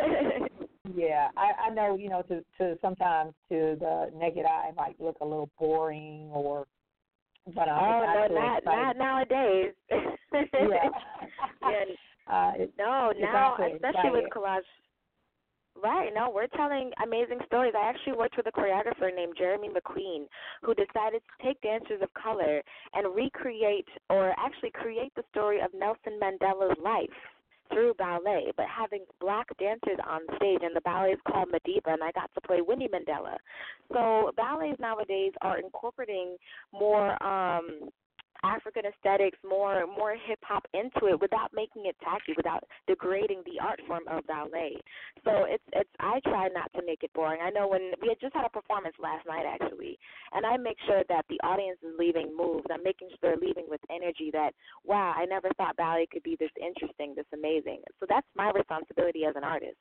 yeah, I, I know, you know, to, to sometimes to the naked eye it might look a little boring or, but um, oh, it's no, not, not nowadays. yeah. and, uh, it, no, now, especially exciting. with Collage. Right. No, we're telling amazing stories. I actually worked with a choreographer named Jeremy McQueen who decided to take dancers of color and recreate or actually create the story of Nelson Mandela's life through ballet, but having black dancers on stage, and the ballet is called Madiba, and I got to play Winnie Mandela. So ballets nowadays are incorporating more um, African aesthetics, more more hip hop into it without making it tacky, without degrading the art form of ballet. So it's it's I try not to make it boring. I know when we had just had a performance last night actually, and I make sure that the audience is leaving moved. I'm making sure they're leaving with energy that, wow, I never thought ballet could be this interesting, this amazing. So that's my responsibility as an artist.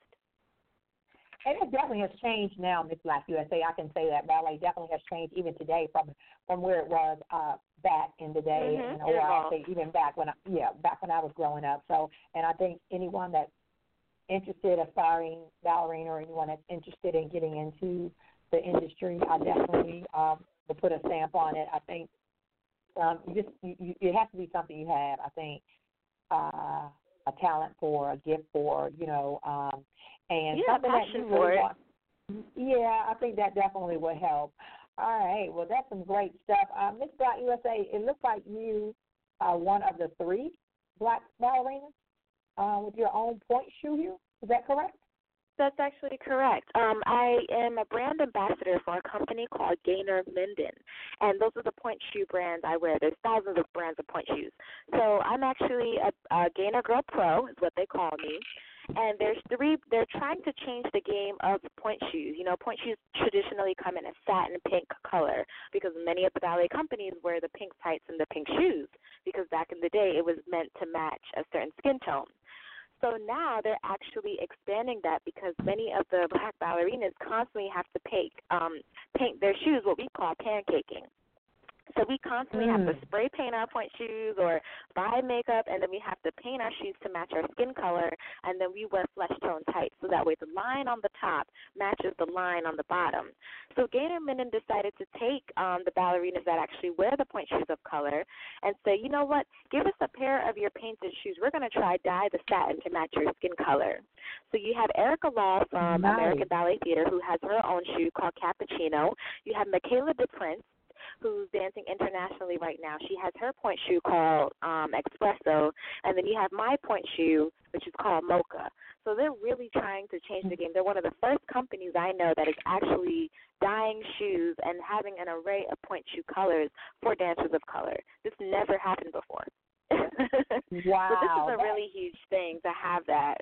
And it definitely has changed now, Miss Black U S A. I can say that ballet definitely has changed even today from from where it was uh, back in the day, Mm-hmm. and or I say even back when I, yeah back when I was growing up. So, and I think anyone that's interested, aspiring ballerina, or anyone that's interested in getting into the industry, I definitely um, will put a stamp on it. I think um, you just you, you, it has to be something you have. I think uh, a talent for, a gift for, you know. Um, And yeah, something that passion you for really it. want. Yeah, I think that definitely would help. All right, well, that's some great stuff. Uh, Miss Black U S A, it looks like you are one of the three black ballerinas uh, with your own point shoe here. Is that correct? That's actually correct. Um, I am a brand ambassador for a company called Gaynor Minden, and those are the point shoe brands I wear. There's thousands of brands of point shoes. So I'm actually a, a Gaynor Girl Pro is what they call me. And there's three, they're trying to change the game of point shoes. You know, point shoes traditionally come in a satin pink color because many of the ballet companies wear the pink tights and the pink shoes because back in the day it was meant to match a certain skin tone. So now they're actually expanding that because many of the black ballerinas constantly have to paint, um, paint their shoes what we call pancaking. So we constantly mm. have to spray paint our point shoes or buy makeup, and then we have to paint our shoes to match our skin color, and then we wear flesh tone tights. So that way the line on the top matches the line on the bottom. So Gaynor Minden decided to take um, the ballerinas that actually wear the point shoes of color and say, you know what, give us a pair of your painted shoes. We're going to try dye the satin to match your skin color. So you have Erica Law from nice. American Ballet Theater who has her own shoe called Cappuccino. You have Michaela DePrince, who's dancing internationally right now. She has her point shoe called um, Espresso, and then you have my point shoe, which is called Mocha. So they're really trying to change the game. They're one of the first companies I know that is actually dyeing shoes and having an array of point shoe colors for dancers of color. This never happened before. Wow. So this is a really huge thing to have that.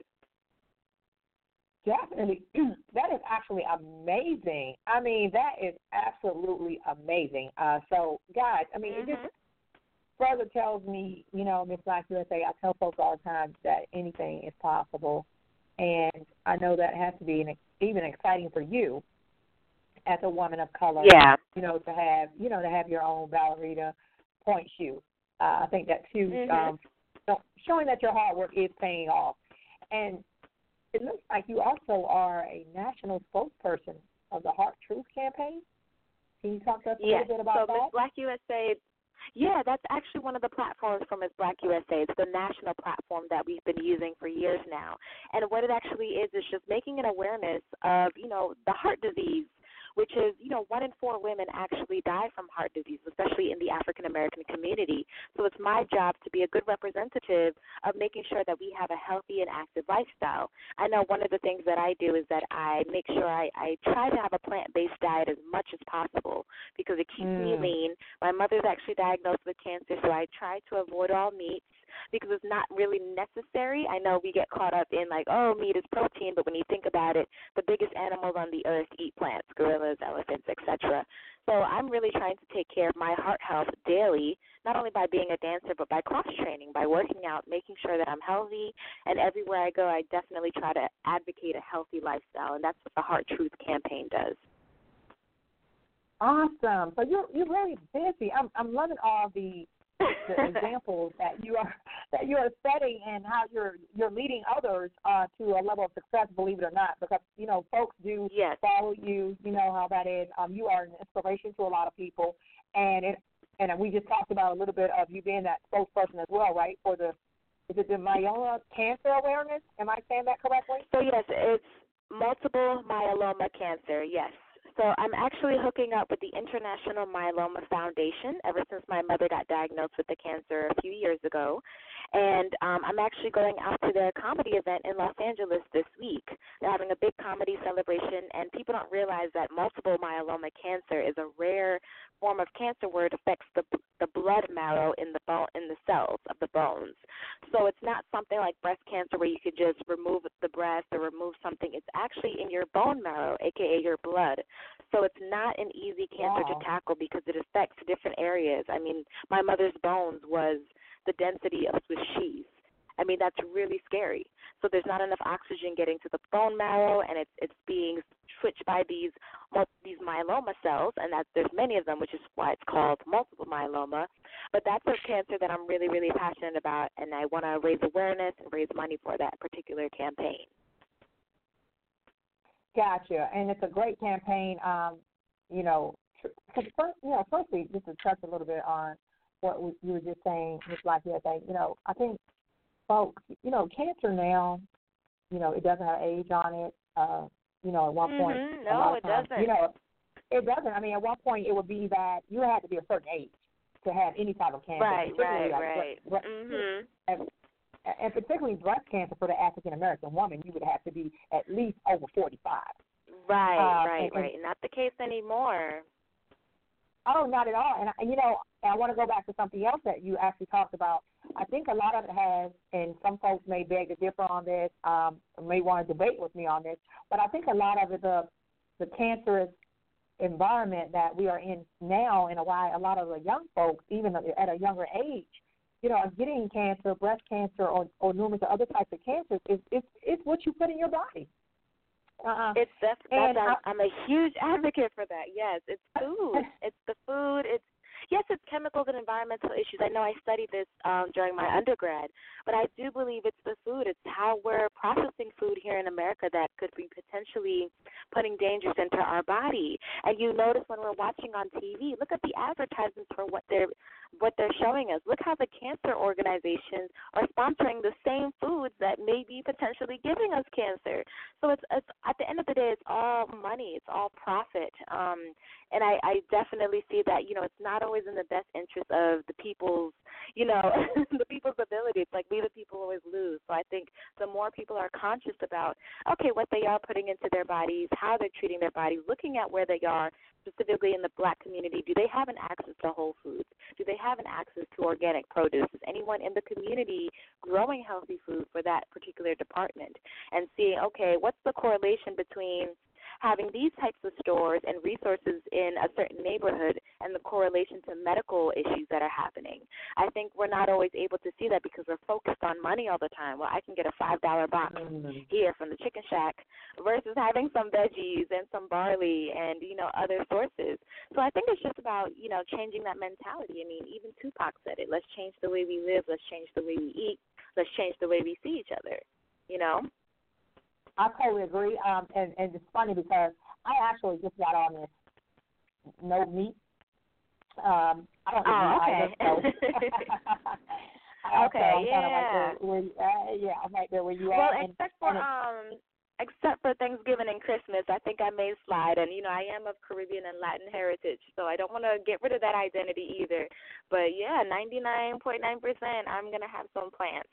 Definitely. That is actually amazing. I mean, that is absolutely amazing. Uh, so, guys, I mean, Mm-hmm. it just further tells me, you know, Miss Black U S A, I tell folks all the time that anything is possible. And I know that has to be an, even exciting for you as a woman of color, Yeah. you know, to have, you know, to have your own ballerina point shoe. Uh, I think that's huge. Mm-hmm. Um, so showing that your hard work is paying off. And it looks like you also are a national spokesperson of the Heart Truth campaign. Can you talk to us a Yes. little bit about so that? Miss Black U S A, yeah, that's actually one of the platforms for Miss Black U S A. It's the national platform that we've been using for years now. And what it actually is is just making an awareness of, you know, the heart disease, which is, you know, one in four women actually die from heart disease, especially in the African-American community. So it's my job to be a good representative of making sure that we have a healthy and active lifestyle. I know one of the things that I do is that I make sure I, I try to have a plant-based diet as much as possible because it keeps Mm. me lean. My mother's actually diagnosed with cancer, so I try to avoid all meats because it's not really necessary. I know we get caught up in like, oh, meat is protein, but when you think about it, the biggest animals on the earth eat plants, gorillas, elephants, et cetera. So I'm really trying to take care of my heart health daily, not only by being a dancer, but by cross-training, by working out, making sure that I'm healthy, and everywhere I go, I definitely try to advocate a healthy lifestyle, and that's what the Heart Truth campaign does. Awesome. So you're you're very busy. I'm I'm loving all the the examples that you are that you are setting and how you're you're leading others uh, to a level of success. Believe it or not, because you know folks do yes. follow you. You know how that is. Um, you are an inspiration to a lot of people, and it and we just talked about a little bit of you being that spokesperson as well, right? For the is it the myeloma cancer awareness? Am I saying that correctly? So yes, it's multiple myeloma cancer, yes. So I'm actually hooking up with the International Myeloma Foundation ever since my mother got diagnosed with the cancer a few years ago. And um, I'm actually going out to their comedy event in Los Angeles this week. They're having a big comedy celebration, and people don't realize that multiple myeloma cancer is a rare form of cancer where it affects the the blood marrow in the bone in the cells of the bones. So it's not something like breast cancer where you could just remove the breast or remove something. It's actually in your bone marrow, aka your blood. So it's not an easy cancer Wow. to tackle because it affects different areas. I mean, my mother's bones was the density of Swiss cheese. I mean, that's really scary. So there's not enough oxygen getting to the bone marrow, and it's it's being switched by these these myeloma cells, and that there's many of them, which is why it's called multiple myeloma. But that's a cancer that I'm really, really passionate about, and I want to raise awareness and raise money for that particular campaign. Gotcha, and it's a great campaign. Um, you know, because first, you know, firstly, just to touch a little bit on what we, you were just saying, Miz Black U S A. You know, I think folks, you know, cancer now, you know, it doesn't have age on it. Uh, you know, at one mm-hmm. point, no, it times, doesn't. You know, it doesn't. I mean, at one point, it would be that you had to be a certain age to have any type of cancer. Right, right, like right. Breast, mm-hmm. and, and particularly breast cancer for the African American woman, you would have to be at least over forty-five. Right, um, right, and, right. Not the case anymore. Oh, not at all. And, and you know, I want to go back to something else that you actually talked about. I think a lot of it has, and some folks may beg to differ on this, um, may want to debate with me on this, but I think a lot of it, the the cancerous environment that we are in now, and why a lot of the young folks, even at a younger age, you know, are getting cancer, breast cancer, or, or numerous other types of cancers, is it's, it's what you put in your body. Uh-uh. It's def- that's, and I'm, I, I'm a huge advocate for that. Yes, it's food. It's the food. It's yes, it's chemicals and environmental issues. I know I studied this um, during my undergrad, but I do believe it's the food. It's how we're processing food here in America that could be potentially putting dangers into our body. And you notice when we're watching on T V, look at the advertisements for what they're what they're showing us. Look how the cancer organizations are sponsoring the same foods that may be potentially giving us cancer. So it's, it's at the end of the day, it's all money. It's all profit. Um, and I, I definitely see that, you know, it's not always in the best interest of the people's, you know, the people's ability. It's like we the people always lose. So I think the more people are conscious about, okay, what they are putting into their bodies, how they're treating their bodies, looking at where they are, specifically in the black community, do they have an access to whole foods? Do they have an access to organic produce? Is anyone in the community growing healthy food for that particular department? And seeing, okay, what's the correlation between having these types of stores and resources in a certain neighborhood and the correlation to medical issues that are happening? I think we're not always able to see that because we're focused on money all the time. Well, I can get a five dollar box mm-hmm. here from the Chicken Shack versus having some veggies and some barley and, you know, other sources. So I think it's just about, you know, changing that mentality. I mean, even Tupac said it. Let's change the way we live. Let's change the way we eat. Let's change the way we see each other, you know? I totally agree, um, and, and it's funny because I actually just got on this no meat. Um, I don't oh, eat okay. either, so. okay, so I'm yeah. kind of like there where, uh, yeah, I'm right there where you well, are. Well, except for, um, except for Thanksgiving and Christmas, I think I may slide. And, you know, I am of Caribbean and Latin heritage, so I don't want to get rid of that identity either. But, yeah, ninety-nine point nine percent, I'm going to have some plants.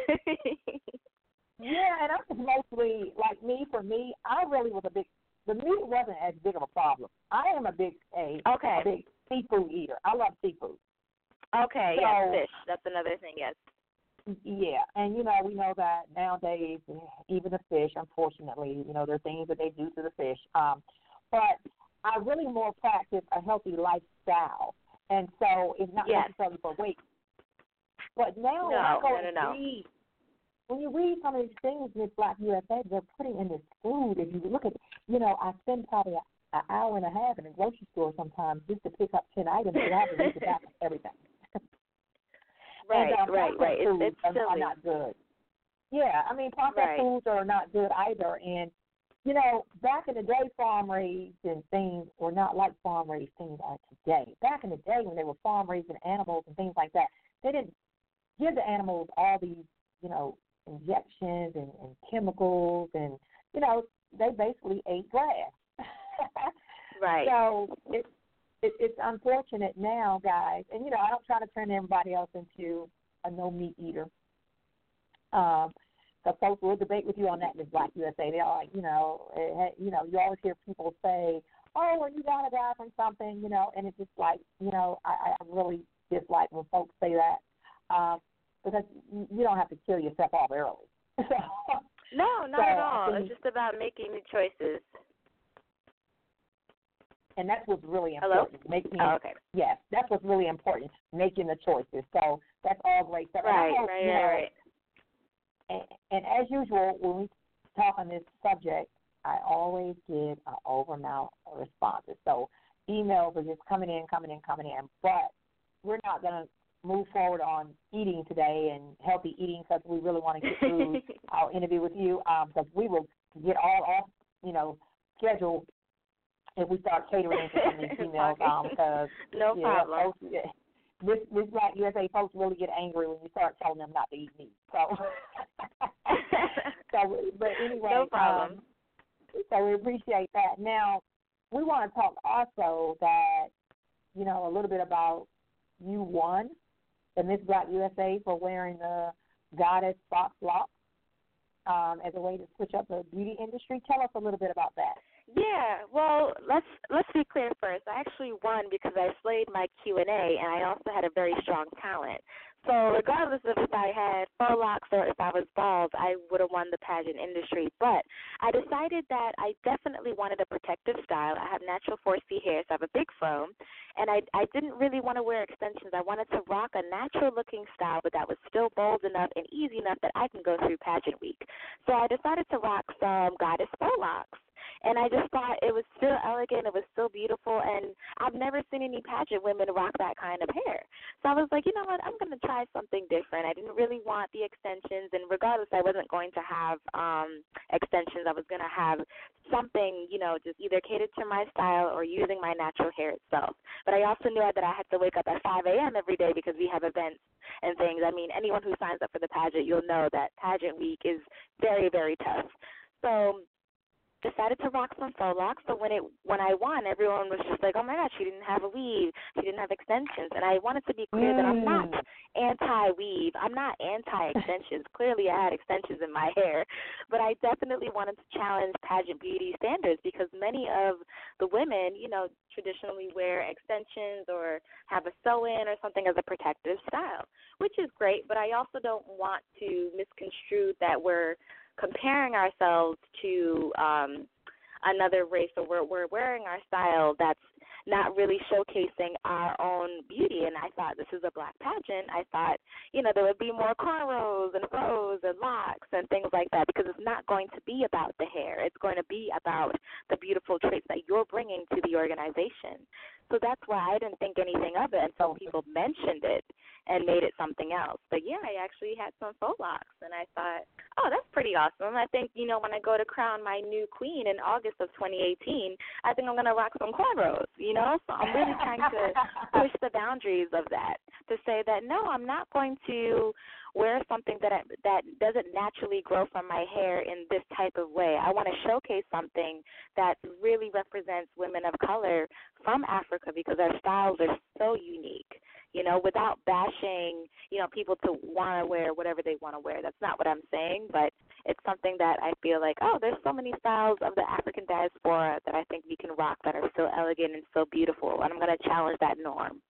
Yeah, and I was mostly, like me, for me, I really was a big, the meat wasn't as big of a problem. I am a big, a, okay. a big seafood eater. I love seafood. Okay, so, yes, fish. That's another thing, yes. Yeah, and, you know, we know that nowadays, even the fish, unfortunately, you know, there are things that they do to the fish. Um, but I really more practice a healthy lifestyle, and so it's not yes. necessarily for weight. But now, no, I go no, no, no. read, when you read some of these things Miz Black U S A, they're putting in this food. If you look at, you know, I spend probably an hour and a half in a grocery store sometimes just to pick up ten items and I have to read the back of everything. Right, and, um, right, right. It's, foods it's are, silly. are not good. Yeah, I mean, processed right. foods are not good either. And, you know, back in the day, farm-raised and things were not like farm-raised things are today. Back in the day when they were farm-raising animals and things like that, they didn't give the animals all these, you know, injections and, and chemicals, and, you know, they basically ate grass. Right. So it, it, it's unfortunate now, guys. And, you know, I don't try to turn everybody else into a no-meat eater. Um, so folks will debate with you on that, Miz Black U S A. They're like, you know, it, you know, you always hear people say, oh, well, you got to die from something, you know, and it's just like, you know, I, I really dislike when folks say that um, because you don't have to kill yourself off early. No, not so at all. think, it's just about making the choices. And that's what's really important. Hello? Making, oh, okay. Yes, that's what's really important, making the choices. So that's all great stuff. Right, hope, right, you know, right, right. And, and as usual, when we talk on this subject, I always get an overamount of responses. So emails are just coming in, coming in, coming in. But we're not going to move forward on eating today and healthy eating because we really want to get through our interview with you because um, we will get all off, you know, schedule if we start catering to some of these emails. Um, because, no yeah, problem. folks, yeah, this, this Black U S A folks really get angry when you start telling them not to eat meat. So, so but anyway. No problem. Um, so we appreciate that. Now, we want to talk also that, you know, a little bit about you won the Miss Black U S A for wearing the Goddess Fox Locks um, as a way to switch up the beauty industry. Tell us a little bit about that. Yeah, well, let's let's be clear first. I actually won because I slayed my Q and A, and I also had a very strong talent. So regardless of if I had faux locks or if I was bald, I would have won the pageant industry. But I decided that I definitely wanted a protective style. I have natural four C hair, so I have a big fro, and I I didn't really want to wear extensions. I wanted to rock a natural-looking style, but that was still bold enough and easy enough that I can go through pageant week. So I decided to rock some Goddess faux locks. And I just thought it was still elegant, it was still beautiful, and I've never seen any pageant women rock that kind of hair. So I was like, you know what, I'm going to try something different. I didn't really want the extensions, and regardless, I wasn't going to have um, extensions. I was going to have something, you know, just either catered to my style or using my natural hair itself. But I also knew that I had to wake up at five a.m. every day because we have events and things. I mean, anyone who signs up for the pageant, you'll know that pageant week is very, very tough. So decided to rock some faux locks, but when it when I won, everyone was just like, oh, my God, she didn't have a weave. She didn't have extensions. And I wanted to be clear mm. that I'm not anti-weave. I'm not anti-extensions. Clearly, I had extensions in my hair. But I definitely wanted to challenge pageant beauty standards because many of the women, you know, traditionally wear extensions or have a sew-in or something as a protective style, which is great. But I also don't want to misconstrue that we're comparing ourselves to um, another race, or we're, we're wearing our style that's not really showcasing our own beauty. And I thought, this is a black pageant. I thought, you know, there would be more cornrows and frows and locks and things like that because it's not going to be about the hair. It's going to be about the beautiful traits that you're bringing to the organization. So that's why I didn't think anything of it until people mentioned it and made it something else. But, yeah, I actually had some faux locks, and I thought, oh, that's pretty awesome. I think, you know, when I go to crown my new queen in August of twenty eighteen, I think I'm going to rock some cornrows, you know? So I'm really trying to push the boundaries of that to say that, no, I'm not going to wear something that I, that doesn't naturally grow from my hair in this type of way. I want to showcase something that really represents women of color from Africa because our styles are so unique, you know, without bashing, you know, people to want to wear whatever they want to wear. That's not what I'm saying, but it's something that I feel like, oh, there's so many styles of the African diaspora that I think we can rock that are so elegant and so beautiful, and I'm going to challenge that norm.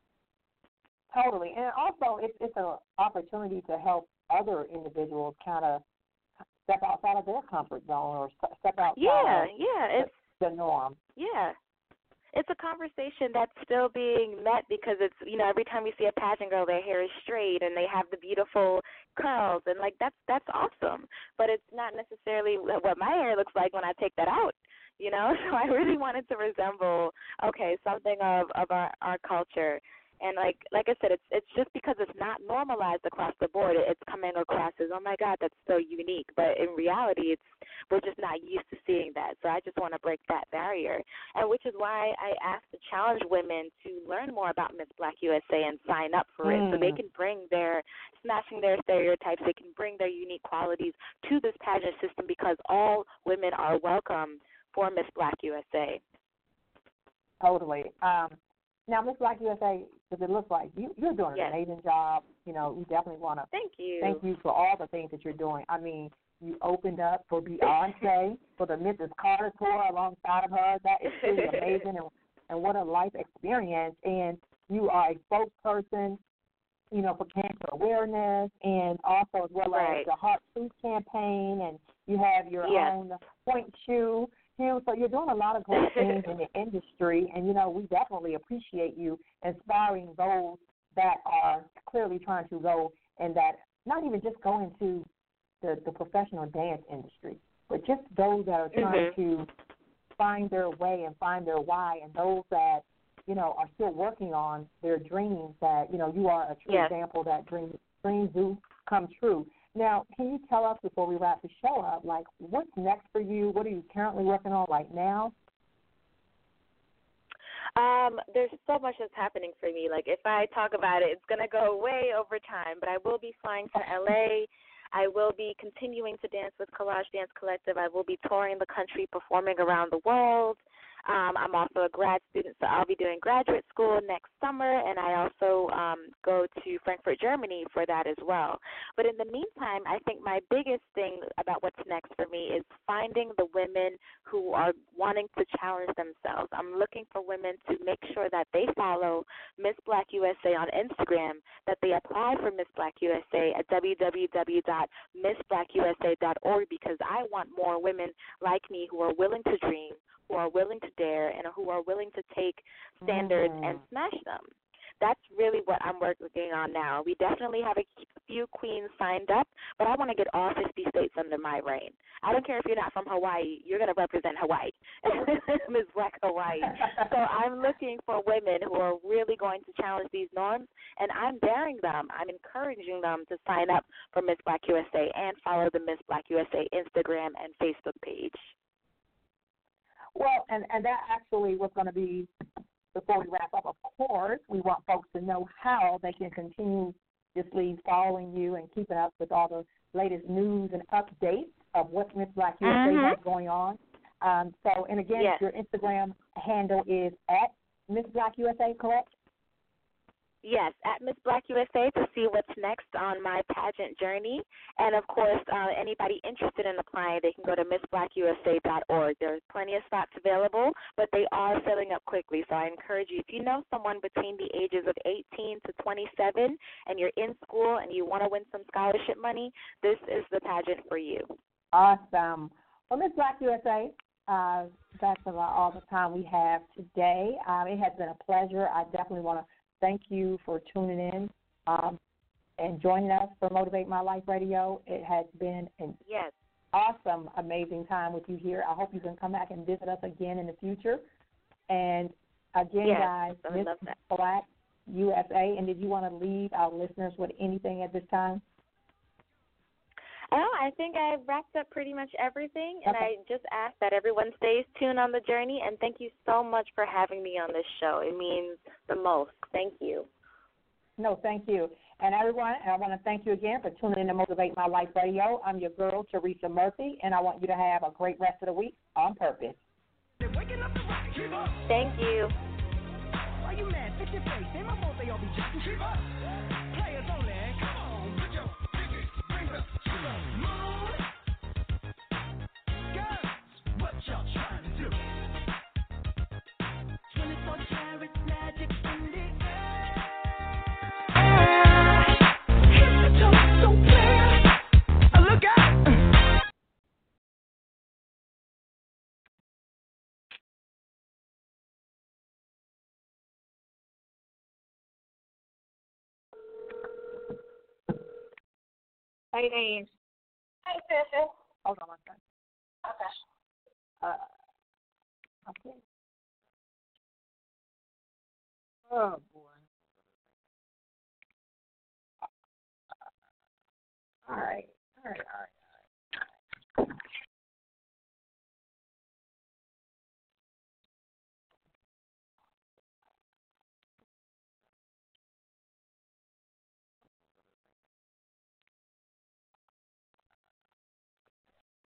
Totally. And also, it's, it's an opportunity to help other individuals kind of step outside of their comfort zone or step outside yeah, of yeah, it's, the, the norm. Yeah. It's a conversation that's still being met because it's, you know, every time we see a pageant girl, their hair is straight and they have the beautiful curls, and, like, that's that's awesome. But it's not necessarily what my hair looks like when I take that out, you know? So I really wanted to resemble, okay, something of, of our, our culture. And like like I said, it's it's just because it's not normalized across the board. It's coming across as, oh, my God, that's so unique. But in reality, it's we're just not used to seeing that. So I just want to break that barrier, and which is why I asked to challenge women to learn more about Miss Black U S A and sign up for mm. it so they can bring their, smashing their stereotypes, they can bring their unique qualities to this pageant system because all women are welcome for Miss Black U S A. Totally. Um, now, Miss Black U S A, as it looks like, you, you're doing an yes. amazing job. You know, we definitely want to thank you. Thank you for all the things that you're doing. I mean, you opened up for Beyonce, for the Missus Carter tour alongside of her. That is really amazing, and, and what a life experience. And you are a spokesperson, you know, for cancer awareness, and also as well right. as the Heart Truth campaign, and you have your yes. own Point Shoe. You know, so you're doing a lot of great things in the industry, and, you know, we definitely appreciate you inspiring those that are clearly trying to go and that not even just go into the, the professional dance industry, but just those that are trying mm-hmm. to find their way and find their why, and those that, you know, are still working on their dreams, that, you know, you are a true yes. example that dreams, dreams do come true. Now, can you tell us before we wrap the show up, like, what's next for you? What are you currently working on right now? Um, there's so much that's happening for me. Like, if I talk about it, it's going to go way over time. But I will be flying to L A. I will be continuing to dance with Collage Dance Collective. I will be touring the country, performing around the world. Um, I'm also a grad student, so I'll be doing graduate school next summer, and I also um, go to Frankfurt, Germany for that as well. But in the meantime, I think my biggest thing about what's next for me is finding the women who are wanting to challenge themselves. I'm looking for women to make sure that they follow Miss Black U S A on Instagram, that they apply for Miss Black U S A at w w w dot miss black u s a dot org, because I want more women like me who are willing to dream, who are willing to dare, and who are willing to take standards mm-hmm. and smash them. That's really what I'm working on now. We definitely have a few queens signed up, but I want to get all fifty states under my reign. I don't care if you're not from Hawaii. You're going to represent Hawaii, Miss Black Hawaii. So I'm looking for women who are really going to challenge these norms, and I'm daring them. I'm encouraging them to sign up for Miss Black U S A and follow the Miss Black U S A Instagram and Facebook page. Well, and, and that actually was going to be, before we wrap up, of course, we want folks to know how they can continuously following you and keeping up with all the latest news and updates of what Miss Black U S A mm-hmm. has going on. Um, so, and again, yes. your Instagram handle is at Miss Black U S A, correct? Yes, at Miss Black U S A to see what's next on my pageant journey. And, of course, uh, anybody interested in applying, they can go to miss black u s a dot org. There's plenty of spots available, but they are filling up quickly. So I encourage you, if you know someone between the ages of eighteen to twenty-seven and you're in school and you want to win some scholarship money, this is the pageant for you. Awesome. Well, Miss Black U S A, uh, that's about all the time we have today. Um, it has been a pleasure. I definitely want to thank you for tuning in um, and joining us for Motivate My Life Radio. It has been an yes. awesome, amazing time with you here. I hope you can come back and visit us again in the future. And again, yes, guys, I Miss love that. Black U S A. And did you want to leave our listeners with anything at this time? Oh, I think I wrapped up pretty much everything, and Okay. I just ask that everyone stays tuned on the journey, and thank you so much for having me on this show. It means the most. Thank you. No, thank you. And everyone, I want to thank you again for tuning in to Motivate My Life Radio. I'm your girl, Teresa Murphy, and I want you to have a great rest of the week on purpose. Thank you. Why you mad? Fix your face. Ain't my fault they all be jacking. Keep up. Players only. Come on. Put your pinky fingers to the moon. Girls, what y'all trying to do? twenty-four karat magic in the air. Hit the toe so clear. Look out. Hey, Ange. Hey, Sissy. Hold on one second. Okay. Uh, okay. Oh, boy. All right. All right, all right, all right.